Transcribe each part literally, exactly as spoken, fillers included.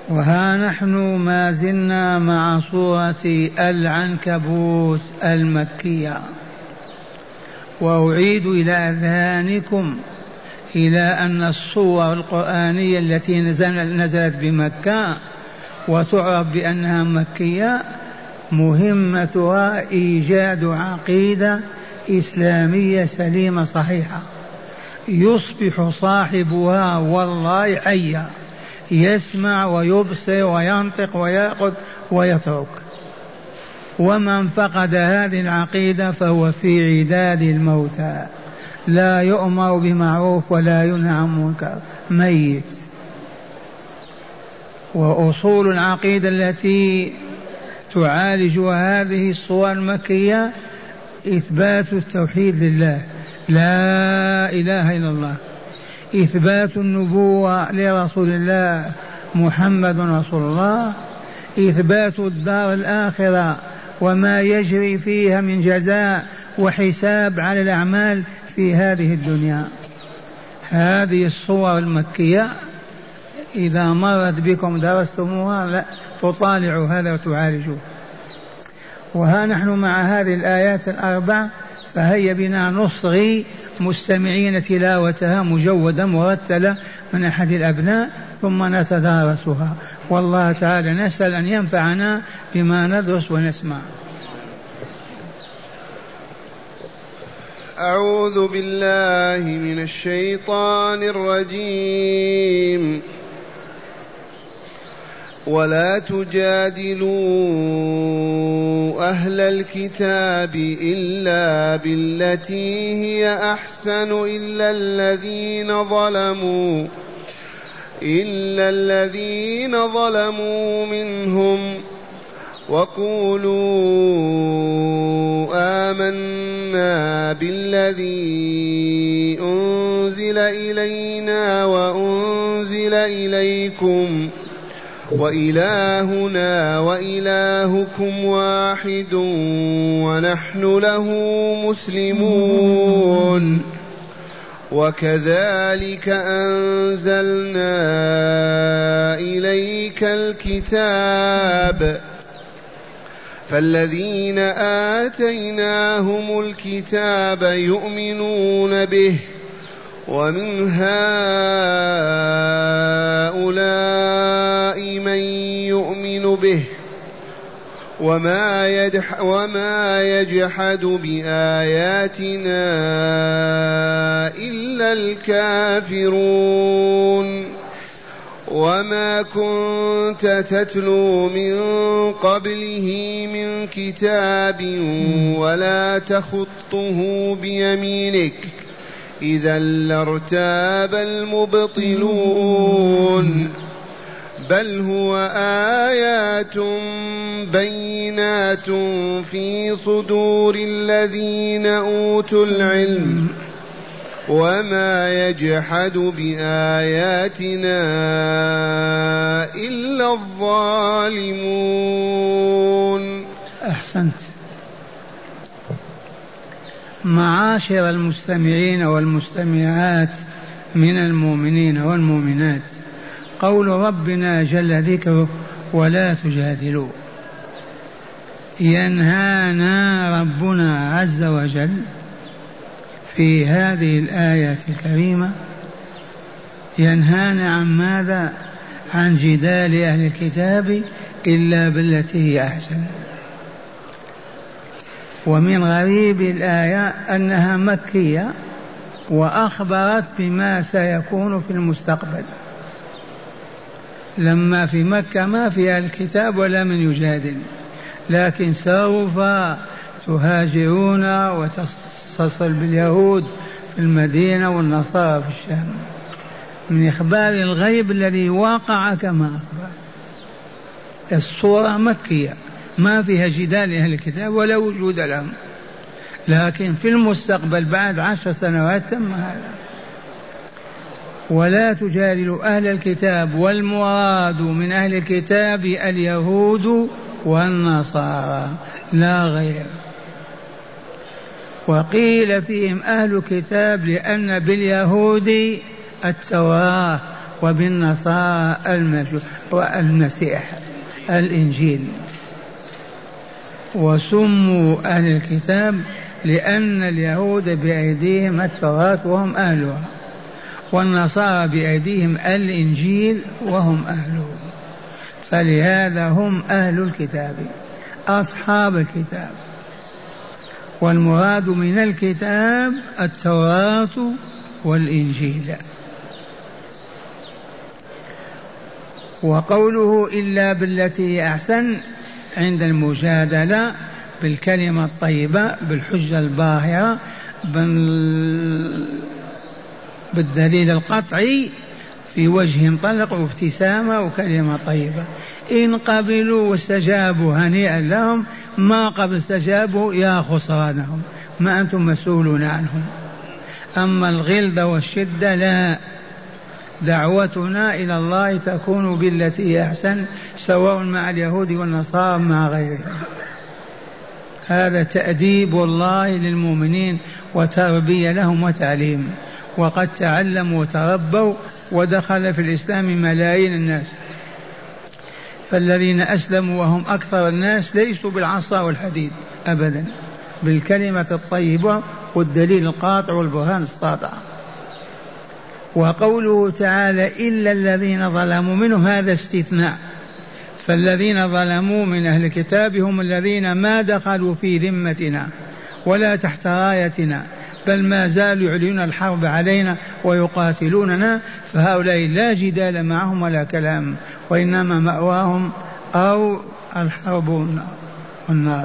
وها نحن ما زلنا مع سورة العنكبوت المكية، وأعيد إلى أذهانكم إلى أن الصور القرآنية التي نزلت بمكة وتعرف بأنها مكية مهمتها إيجاد عقيدة إسلامية سليمة صحيحة يصبح صاحبها والله حيا، يسمع ويبصر وينطق ويأخذ ويترك. ومن فقد هذه العقيدة فهو في عداد الموتى، لا يؤمر بمعروف ولا ينهى عن منكر، ميت. وأصول العقيدة التي تعالج هذه الصور المكية إثبات التوحيد لله، لا إله إلا الله، إثبات النبوة لرسول الله محمد رسول الله، إثبات الدار الآخرة وما يجري فيها من جزاء وحساب على الأعمال في هذه الدنيا. هذه الصور المكية إذا مرت بكم درستموها لا تطالعوا هذا وتعالجوه. وها نحن مع هذه الآيات الأربع، فهيا بنا نصغي مستمعين تلاوتها مجودة مرتلة من أحد الأبناء ثم نتدارسها، والله تعالى نسأل أن ينفعنا بما ندرس ونسمع. أعوذ بالله من الشيطان الرجيم. ولا تجادلوا أهل الكتاب إلا بالتي هي أحسن إلا الذين ظلموا إلا الذين ظلموا منهم وقولوا آمنا بالذي أنزل إلينا وأنزل إليكم وإلهنا وإلهكم واحد ونحن له مسلمون. وكذلك أنزلنا إليك الكتاب فالذين آتيناهم الكتاب يؤمنون به ومن هؤلاء من يؤمن به وما, يجح وما يجحد بآياتنا إلا الكافرون. وما كنت تتلو من قبله من كتاب ولا تخطه بيمينك إذا لارتاب المبطلون. بل هو آيات بينات في صدور الذين أوتوا العلم وما يجحد بآياتنا إلا الظالمون. أحسنت. معاشر المستمعين والمستمعات من المؤمنين والمؤمنات، قول ربنا جل ذكره ولا تجادلوا، ينهانا ربنا عز وجل في هذه الآية الكريمة، ينهانا عن ماذا؟ عن جدال أهل الكتاب إلا بالتي هي أحسن. ومن غريب الآية أنها مكية وأخبرت بما سيكون في المستقبل، لما في مكة ما فيها الكتاب ولا من يجادل، لكن سوف تهاجرون وتصل باليهود في المدينة والنصارى في الشام، من إخبار الغيب الذي وقع كما أخبر. الصورة مكية ما فيها جدال أهل الكتاب ولا وجود لهم، لكن في المستقبل بعد عشر سنوات تم هذا. ولا تجادلوا أهل الكتاب، والمراد من أهل الكتاب اليهود والنصارى لا غير. وقيل فيهم أهل الكتاب لأن باليهود التوراة وبالنصارى والمسيح الإنجيل. وسموا أهل الكتاب لأن اليهود بأيديهم التوراة وهم أهلها، والنصارى بأيديهم الإنجيل وهم أهله، فلهذا هم أهل الكتاب أصحاب الكتاب. والمراد من الكتاب التوراة والإنجيل. وقوله إلا بالتي أحسن عند المجادلة بالكلمة الطيبة بالحجة الباهرة بالدليل القطعي في وجه طلق وابتسامة وكلمة طيبة. إن قبلوا واستجابوا هنيئا لهم، ما قبل استجابوا يا خسرانهم، ما أنتم مسؤولون عنهم. أما الغلظة والشدة لا، دعوتنا إلى الله تكون بالتي أحسن، سواء مع اليهود والنصارى مع غيرهم. هذا تأديب الله للمؤمنين وتربية لهم وتعليم، وقد تعلموا وتربوا ودخل في الإسلام ملايين الناس، فالذين أسلموا وهم أكثر الناس ليسوا بالعصا والحديد أبدا، بالكلمة الطيبة والدليل القاطع والبرهان الساطع. وقوله تعالى إلا الذين ظلموا منهم، هذا استثناء، فالذين ظلموا من أهل الكتاب هم الذين ما دخلوا في ذمتنا ولا تحت رايتنا، بل ما زالوا يعلنون الحرب علينا ويقاتلوننا، فهؤلاء لا جدال معهم ولا كلام، وإنما مأواهم أو الحرب والنار.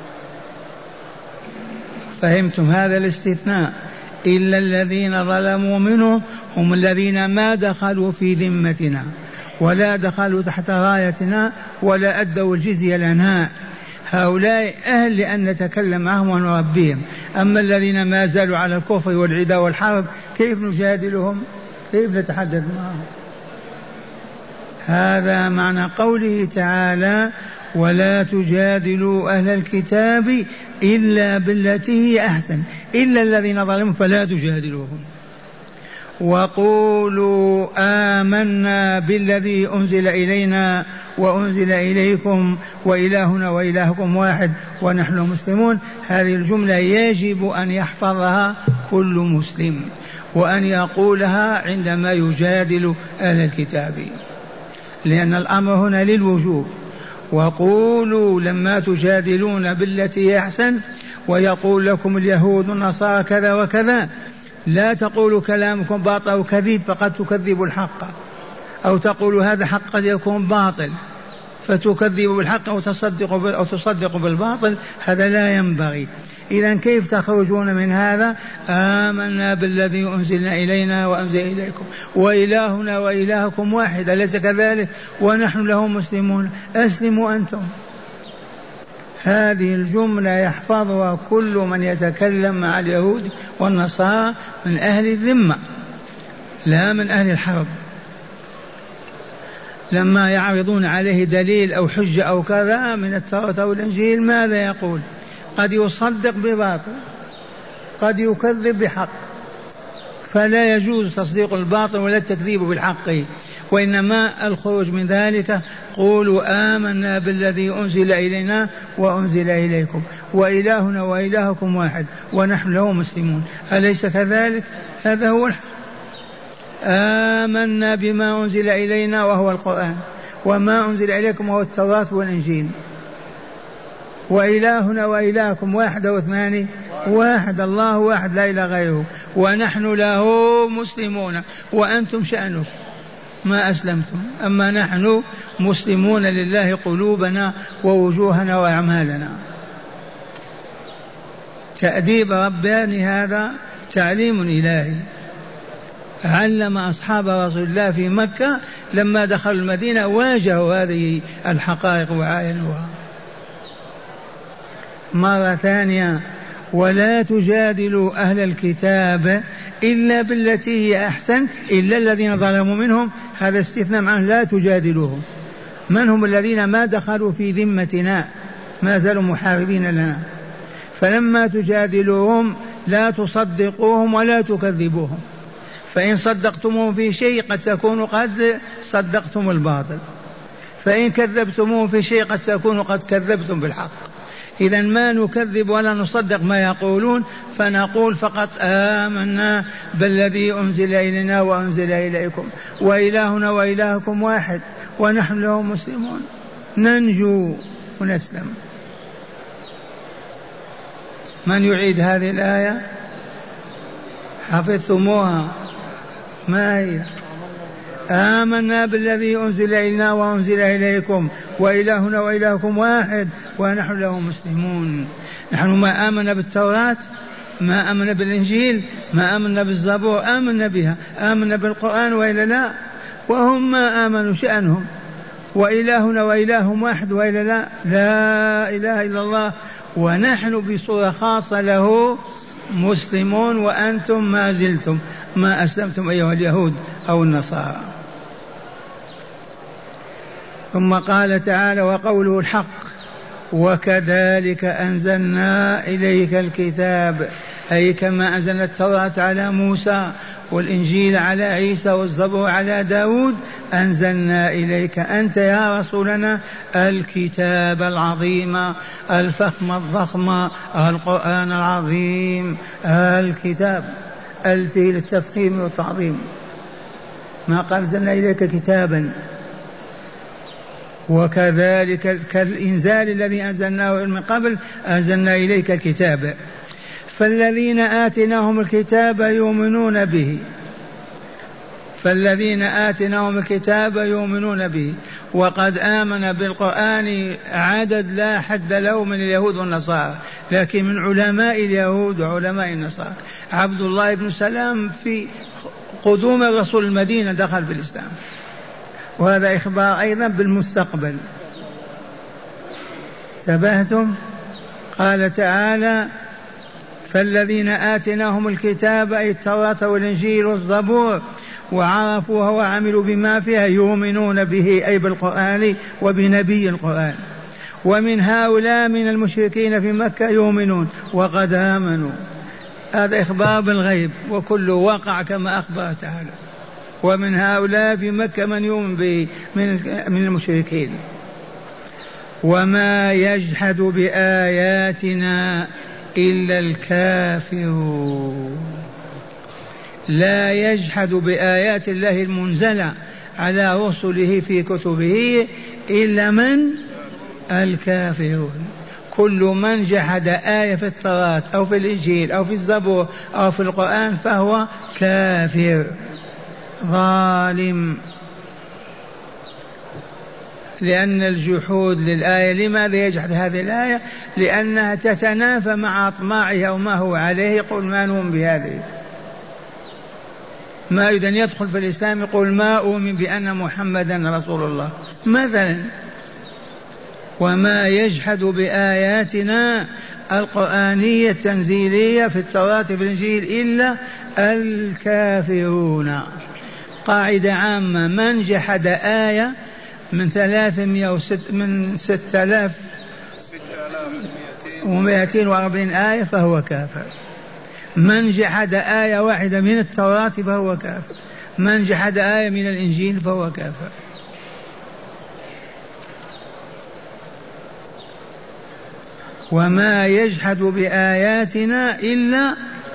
فهمتم هذا الاستثناء؟ إلا الذين ظلموا منهم هم الذين ما دخلوا في ذمتنا ولا دخلوا تحت رايتنا ولا أدوا الجزية لنا، هؤلاء أهل لأن نتكلم معهم ونربيهم. أما الذين ما زالوا على الكفر والعداء والحرب كيف نجادلهم؟ كيف نتحدث معهم؟ هذا معنى قوله تعالى ولا تجادلوا أهل الكتاب إلا بالتي هي أحسن، إلا الذين ظلموا فلا تجادلوهم. وقولوا آمنا بالذي أنزل إلينا وأنزل إليكم وإلهنا وإلهكم واحد ونحن مسلمون. هذه الجملة يجب أن يحفظها كل مسلم وأن يقولها عندما يجادل أهل الكتاب، لأن الأمر هنا للوجوب. وقولوا لما تجادلون بالتي أحسن ويقول لكم اليهود والنصارى كذا وكذا، لا تقولوا كلامكم باطل أو كذب فقد تكذبوا الحق، أو تقولوا هذا حق قد يكون باطل فتكذبوا بالحق أو تصدقوا أو تصدقوا بالباطل، هذا لا ينبغي. إذن كيف تخرجون من هذا؟ آمنا بالذي أنزلنا إلينا وأنزل إليكم وإلهنا وإلهكم واحد، أليس كذلك؟ ونحن له مسلمون، أسلموا أنتم. هذه الجملة يحفظها كل من يتكلم مع اليهود والنصارى من أهل الذمة لا من أهل الحرب. لما يعرضون عليه دليل أو حجة أو كذا من التوراة أو الإنجيل ماذا يقول؟ قد يصدق بباطل قد يكذب بحق، فلا يجوز تصديق الباطل ولا التكذيب بالحق، وإنما الخروج من ذلك قولوا آمنا بالذي أنزل إلينا وأنزل إليكم وإلهنا وإلهكم واحد ونحن له مسلمون، أليس كذلك؟ هذا هو الحق. آمنا بما أنزل إلينا وهو القرآن، وما أنزل إليكم وهو التوراة والإنجيل، وإلهنا وإلهكم واحد واثنان واحد، الله واحد لا إله غيره، ونحن له مسلمون. وأنتم شأنكم ما أسلمتم، أما نحن مسلمون لله قلوبنا ووجوهنا وأعمالنا. تأديب رباني، هذا تعليم إلهي علم أصحاب رسول الله في مكة لما دخلوا المدينة واجهوا هذه الحقائق وعاينوها. مرة ثانية ولا تجادلوا أهل الكتاب إلا بالتي هي أحسن إلا الذين ظلموا منهم، هذا استثناء عنه لا تجادلوهم. من هم الذين ما دخلوا في ذمتنا ما زالوا محاربين لنا، فلما تجادلوهم لا تصدقوهم ولا تكذبوهم، فإن صدقتموه في شيء قد تكونوا قد صدقتم الباطل، فإن كذبتموه في شيء قد تكونوا قد كذبتم بالحق. إذا ما نكذب ولا نصدق ما يقولون، فنقول فقط آمنا بالذي أنزل إلينا وأنزل إليكم وإلهنا وإلهكم واحد ونحن له مسلمون، ننجو ونسلم. من يعيد هذه الآية؟ حفظتموها؟ ما هي؟ آمنا بالذي أنزل إلينا وأنزل إليكم وإلهنا وإلهكم واحد ونحن له مسلمون. نحن ما آمنا بالتوراة، ما آمنا بالإنجيل، ما آمنا بالزبور، آمنا بها، آمنا بالقرآن وإلا لا؟ وهم ما آمنوا شأنهم. وإلهنا وإلههم واحد وإلا لا؟ لا إله إلا الله، ونحن بصورة خاصة له مسلمون، وأنتم ما زلتم ما أسلمتم أيها اليهود أو النصارى. ثم قال تعالى: وقوله الحق وكذلك أنزلنا إليك الكتاب، أي كما أنزلنا التوراة على موسى والإنجيل على عيسى والزبور على داود، أنزلنا إليك أنت يا رسولنا الكتاب العظيم الفخم الضخم القرآن العظيم. الكتاب الفه للتفخيم والتعظيم، ما قال أنزلنا إليك كتابا. وكذلك كالإنزال الذي أنزلناه من قبل أنزلنا إليك الكتاب. فالذين آتيناهم الكتاب يؤمنون به، فالذين آتيناهم الكتاب يؤمنون به. وقد آمن بالقرآن عدد لا حد له من اليهود والنصارى، لكن من علماء اليهود وعلماء النصارى. عبد الله بن سلام في قدوم الرسول المدينة دخل في الإسلام، وهذا إخبار أيضا بالمستقبل. انتبهتم؟ قال تعالى: فالذين آتيناهم الكتاب أي التوراة والإنجيل والزبور وعرفوها وعملوا بما فيها يؤمنون به أي بالقرآن وبنبي القرآن. ومن هؤلاء من المشركين في مكة يؤمنون وقد آمنوا. هذا إخبار بالغيب، وكله وقع كما أخبر تعالى. ومن هؤلاء في مكة من يؤمن به من المشركين. وما يجحد بآياتنا إلا الكافرون. لا يجحد بآيات الله المنزلة على رسله في كتبه إلا من؟ الكافرون. كل من جحد آية في التوراة أو في الإنجيل أو في الزبور أو في القرآن فهو كافر ظالم. لأن الجحود للآية، لماذا يجحد هذه الآية؟ لأنها تتنافى مع أطماعه وما هو عليه. يقول ما نؤمن بهذه، ما يريد أن يدخل في الإسلام يقول ما أؤمن بأن محمدا رسول الله مثلا. وما يجحد بآياتنا القرآنية التنزيلية في التوراة في الإنجيل إلا الكافرون. قاعدة عامة: من جحد آية من ثلاثمائة وست من ستة آلاف ومائتين وأربعين آية فهو كافر. من جحد آية واحدة من التوراة فهو كافر. من جحد آية من الإنجيل فهو كافر. وما يجحد بآياتنا إلا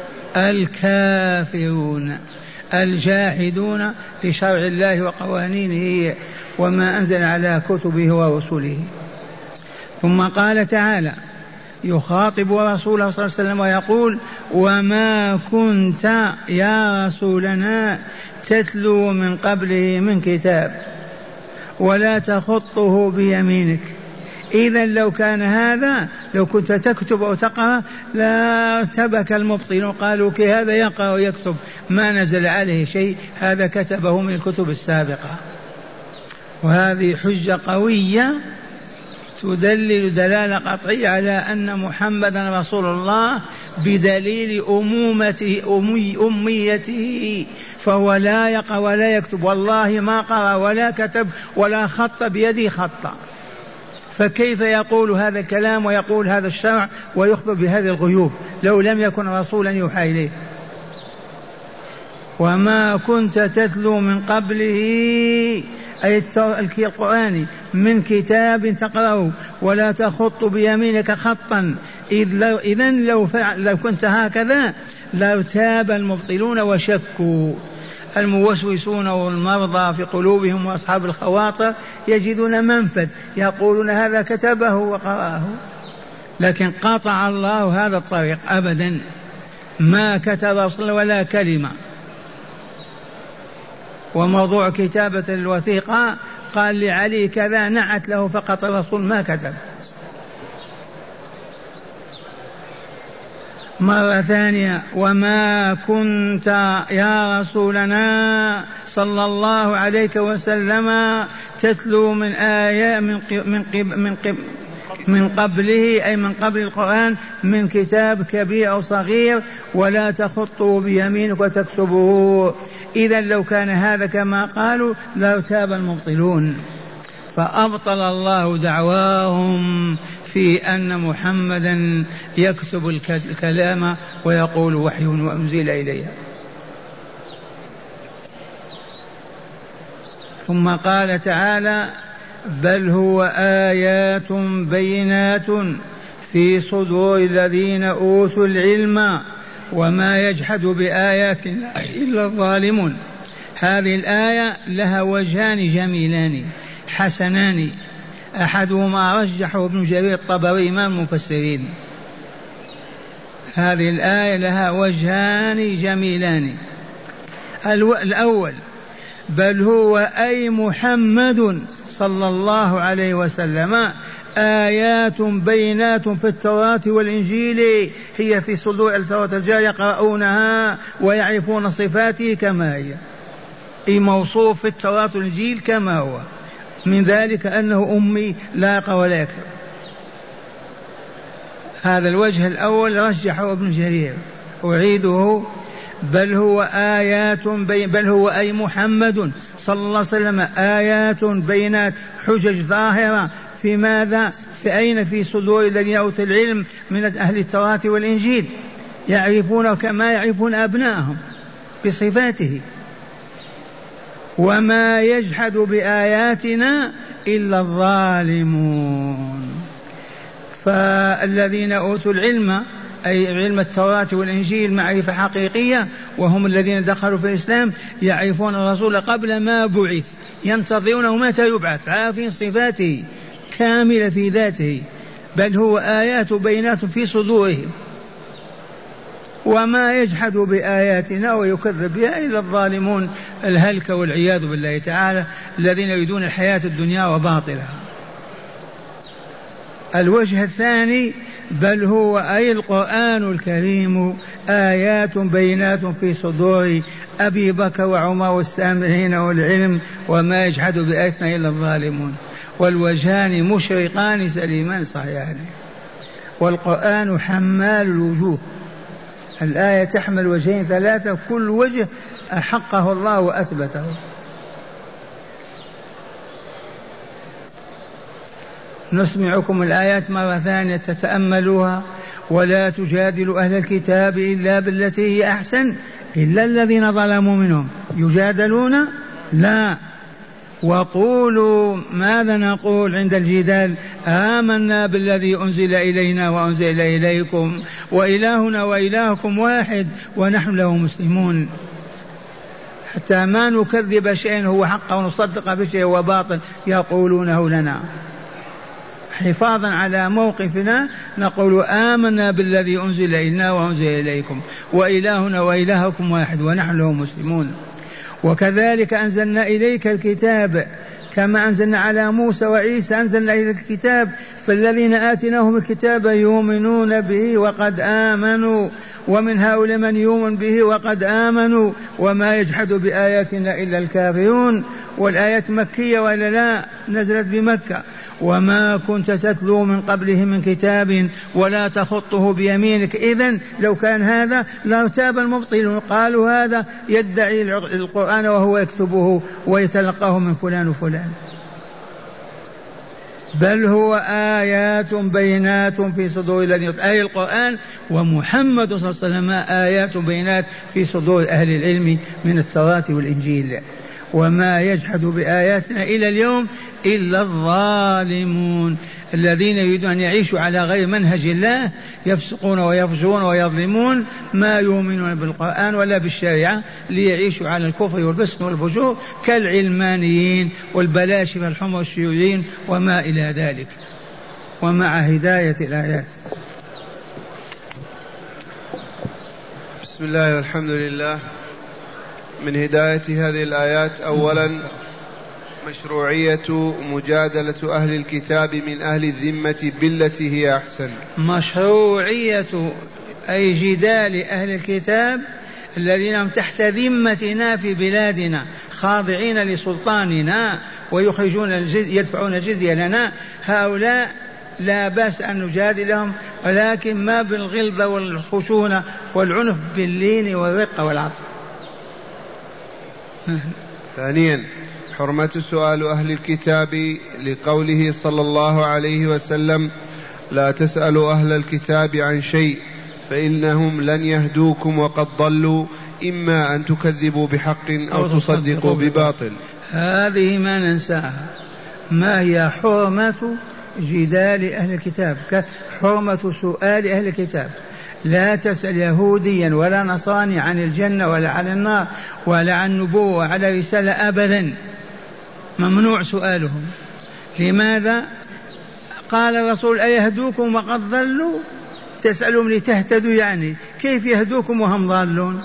الكافرون الجاحدون لشرع الله وقوانينه وما أنزل على كتبه ورسله. ثم قال تعالى يخاطب رسوله صلى الله عليه وسلم ويقول: وما كنت يا رسولنا تتلو من قبله من كتاب ولا تخطه بيمينك. إذا لو كان هذا، لو كنت تكتب أو تقرأ لا تبك المبطلون قالوا كي هذا يقرأ ويكتب ما نزل عليه شيء، هذا كتبه من الكتب السابقة. وهذه حجة قوية تدلل دلالة قطعية على أن محمدا رسول الله بدليل أمومته أمي أميته، فهو لا يقرأ ولا يكتب، والله ما قرأ ولا كتب ولا خط بيده خطا، فكيف يقول هذا الكلام ويقول هذا الشرع ويخبر بهذه الغيوب لو لم يكن رسولا يوحى إليه؟ وما كنت تتلو من قبله أي القرآن من كتاب تقرأه ولا تخط بيمينك خطا إذن لو, لو كنت هكذا لارتاب المبطلون وشكوا. الموسوسون والمرضى في قلوبهم وأصحاب الخواطر يجدون منفذ يقولون هذا كتبه وقرأه، لكن قطع الله هذا الطريق أبدا، ما كتب أصلا ولا كلمة. وموضوع كتابة الوثيقة قال لعلي كذا نعت له فقط، الرسول ما كتب. مرة ثانية وما كنت يا رسولنا صلى الله عليه وسلم تتلو من آية من من من من قبله أي من قبل القرآن من كتاب كبير أو صغير ولا تخطه بيمينك وتكتبه، إذا لو كان هذا كما قالوا لارتاب المبطلون. فأبطل الله دعواهم في أن محمدا يكتب الكلام ويقول وحي وأنزل إليه. ثم قال تعالى بل هو آيات بينات في صدور الذين أوتوا العلم وما يجحد بآياتنا إلا الظالمون. هذه الآية لها وجهان جميلان حسنان، أحدهما رجحه ابن جرير الطبري إمام المفسرين. هذه الآية لها وجهان جميلان. الأول بل هو أي محمد صلى الله عليه وسلم آيات بينات في التوراة والإنجيل، هي في صدور التوراة الرجال يقرؤونها ويعرفون صفاته كما هي، أي موصوف في التوراة والإنجيل كما هو، من ذلك أنه أمي لا يقرأ ولا يكتب. هذا الوجه الأول رجحه ابن جرير. أعيده بل هو آيات بي بل هو أي محمد صلى الله عليه وسلم آيات بينات حجج ظاهرة في ماذا؟ في أين؟ في صدور الذين أوتوا العلم من أهل التوراة والإنجيل، يعرفون كما يعرفون أبنائهم بصفاته. وما يجحد بآياتنا إلا الظالمون. فالذين أوتوا العلم أي علم التوراة والإنجيل معرفة حقيقية، وهم الذين دخلوا في الإسلام يعرفون الرسول قبل ما بعث، ينتظرونه متى يبعث، عارفين صفاته كاملة في ذاته. بل هو آيات بينات في صدورهم. وما يجحد بآياتنا ويكذب بها إلا الظالمون الهلك والعياذ بالله تعالى، الذين يريدون الحياة الدنيا وباطلها. الوجه الثاني بل هو أي القرآن الكريم آيات بينات في صدور أبي بكر وعمر والسامعين والعلم، وما يجحد بآياتنا إلا الظالمون. والوجهان مشرقان سليمان صحيحان. والقرآن حمال الوجوه، الآية تحمل وجهين ثلاثة، كل وجه أحقه الله وأثبته. نسمعكم الآيات مرة ثانية تتأملوها. ولا تجادلوا أهل الكتاب إلا بالتي هي أحسن إلا الذين ظلموا منهم. يجادلون؟ لا. وقولوا ماذا نقول عند الجدال؟ آمنا بالذي أنزل إلينا وأنزل إليكم وإلهنا وإلهكم واحد ونحن له مسلمون. حتى ما نكذب شيئا هو حق ونصدق بشيء هو باطل يقولونه لنا. حفاظا على موقفنا نقول آمنا بالذي أنزل إلينا وأنزل إليكم وإلهنا وإلهكم واحد ونحن له مسلمون. وكذلك أنزلنا إليك الكتاب كما أنزلنا على موسى وعيسى أنزلنا إليك الكتاب، فالذين آتيناهم الكتاب يؤمنون به وقد آمنوا، ومن هؤلاء من يؤمن به وقد آمنوا، وما يجحد بآياتنا إلا الكافرون. والآيات مكية ولا لا؟ نزلت بمكة. وما كنت تتلو من قبله من كتاب ولا تخطه بيمينك، إذن لو كان هذا لارتاب المبطلون، قالوا هذا يدعي القرآن وهو يكتبه ويتلقاه من فلان وفلان. بل هو آيات بينات في صدور الذين يؤمنون، أي القرآن ومحمد صلى الله عليه وسلم آيات بينات في صدور أهل العلم من التوراة والإنجيل. وما يجحد بآياتنا إلى اليوم إلا الظالمون الذين يريدون أن يعيشوا على غير منهج الله، يفسقون ويفجرون ويظلمون، ما يؤمنون بالقرآن ولا بالشريعة، ليعيشوا على الكفر والفسق والفجور كالعلمانيين والبلاشفة الحمر الشيوعيين وما إلى ذلك، ومع هداية الآيات. بسم الله والحمد لله. من هداية هذه الآيات أولا مشروعية مجادلة أهل الكتاب من أهل الذمة بالتي هي أحسن. مشروعية أي جدال أهل الكتاب الذين هم تحت ذمتنا في بلادنا خاضعين لسلطاننا ويخرجون الجزية يدفعون الجزية لنا، هؤلاء لا بأس أن نجادلهم، ولكن ما بالغلظة والخشونة والعنف، باللين والرقة والعطف. ثانيا حرمة سؤال أهل الكتاب لقوله صلى الله عليه وسلم: لا تسألوا أهل الكتاب عن شيء فإنهم لن يهدوكم وقد ضلوا، إما أن تكذبوا بحق أو تصدقوا بباطل. هذه ما ننساها. ما هي حرمة جدال أهل الكتاب؟ حرمة سؤال أهل الكتاب. لا تسأل يهوديا ولا نصراني عن الجنة ولا عن النار ولا عن النبوة وعلى رسالة أبدا، ممنوع سؤالهم. لماذا؟ قال الرسول: أيهدوكم وقد ضلوا؟ تسألهم لتهتدوا، يعني كيف يهدوكم وهم ضالون؟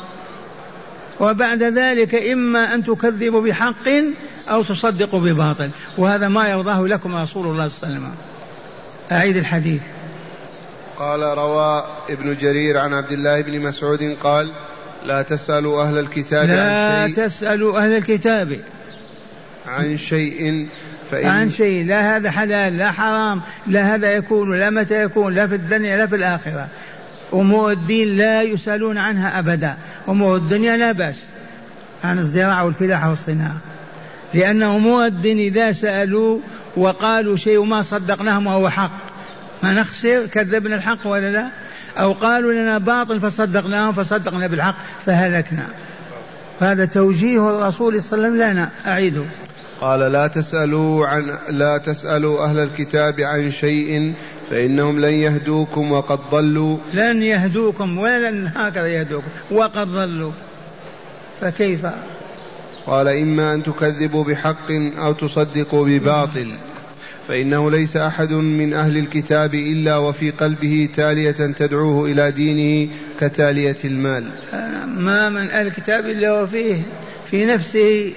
وبعد ذلك إما أن تكذبوا بحق أو تصدقوا بباطل، وهذا ما يرضاه لكم رسول الله صلى الله عليه وسلم. أعيد الحديث. قال: روى ابن جرير عن عبد الله بن مسعود قال: لا تسألوا أهل الكتاب لا عن شيء لا تسألوا أهل الكتاب عن شيء فإن عن شيء، لا هذا حلال لا حرام، لا هذا يكون لا متى يكون، لا في الدنيا لا في الآخرة. أمور الدين لا يسألون عنها أبدا، أمور الدنيا لا بأس عن الزراعة والفلاحة والصناعة، لأن أمور الدين إذا سألوا وقالوا شيء وما صدقناهم وهو حق ما نخسر، كذبنا الحق ولا لا؟ أو قالوا لنا باطل فصدقناهم فصدقنا بالحق فهلكنا. هذا توجيه الرسول صلى الله عليه وسلم لنا. أعيده. قال: لا تسألوا عن لا تسألوا أهل الكتاب عن شيء فإنهم لن يهدوكم وقد ضلوا. لن يهدوكم ولن هكذا يهدوكم وقد ضلوا، فكيف؟ قال: إما أن تكذبوا بحق أو تصدقوا بباطل، فإنه ليس أحد من أهل الكتاب إلا وفي قلبه تالية تدعوه إلى دينه كتالية المال. ما من أهل الكتاب إلا وفيه في نفسه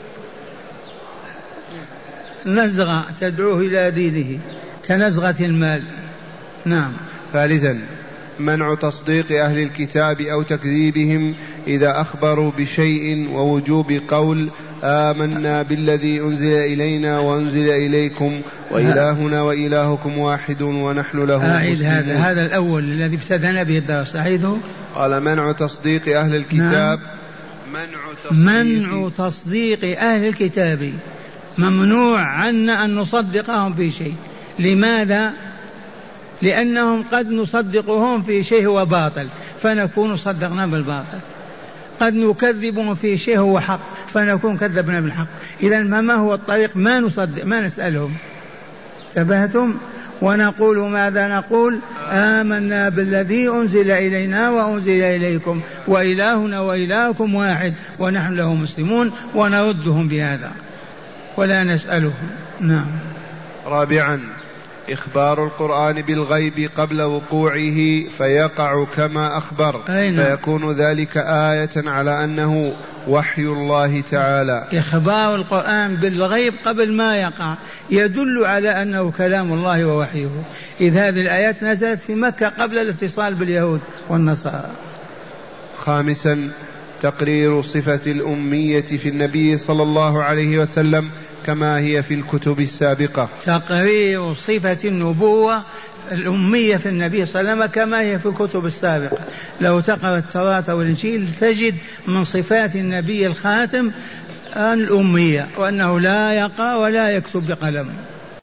نزغة تدعوه إلى دينه كنزغة المال. نعم. ثالثا منع تصديق أهل الكتاب أو تكذيبهم إذا أخبروا بشيء، ووجوب قول آمنا بالذي أنزل إلينا وأنزل إليكم وإلهنا وإلهكم واحد ونحن له أعيد هذا هذا الأول الذي ابتدأنا به الدرس. أعيده. قال: منع تصديق أهل الكتاب. نعم. منع تصديق منع تصديق أهل الكتاب، ممنوع عنا أن نصدقهم في شيء. لماذا؟ لأنهم قد نصدقهم في شيء هو باطل فنكون صدقنا بالباطل، قد نكذبهم في شيء هو حق فنكون كذبنا بالحق. إذا ما هو الطريق؟ ما نصدق، ما نسألهم. انتبهتم؟ ونقول ماذا نقول؟ آمنا بالذي أنزل إلينا وأنزل إليكم وإلهنا وإلهكم واحد ونحن له مسلمون، ونردهم بهذا ولا نسألهم. نعم. رابعا إخبار القرآن بالغيب قبل وقوعه فيقع كما أخبر، فيكون ذلك آية على أنه وحي الله تعالى. إخبار القرآن بالغيب قبل ما يقع يدل على أنه كلام الله ووحيه، إذ هذه الآيات نزلت في مكة قبل الاتصال باليهود والنصارى. خامسا تقرير صفة الأمية في النبي صلى الله عليه وسلم كما هي في الكتب السابقة. تقرير صفة النبوة الأمية في النبي صلى الله عليه وسلم كما هي في الكتب السابقة. لو تقرأ التوراة والإنجيل تجد من صفات النبي الخاتم الأمية، وأنه لا يقرأ ولا يكتب بقلم.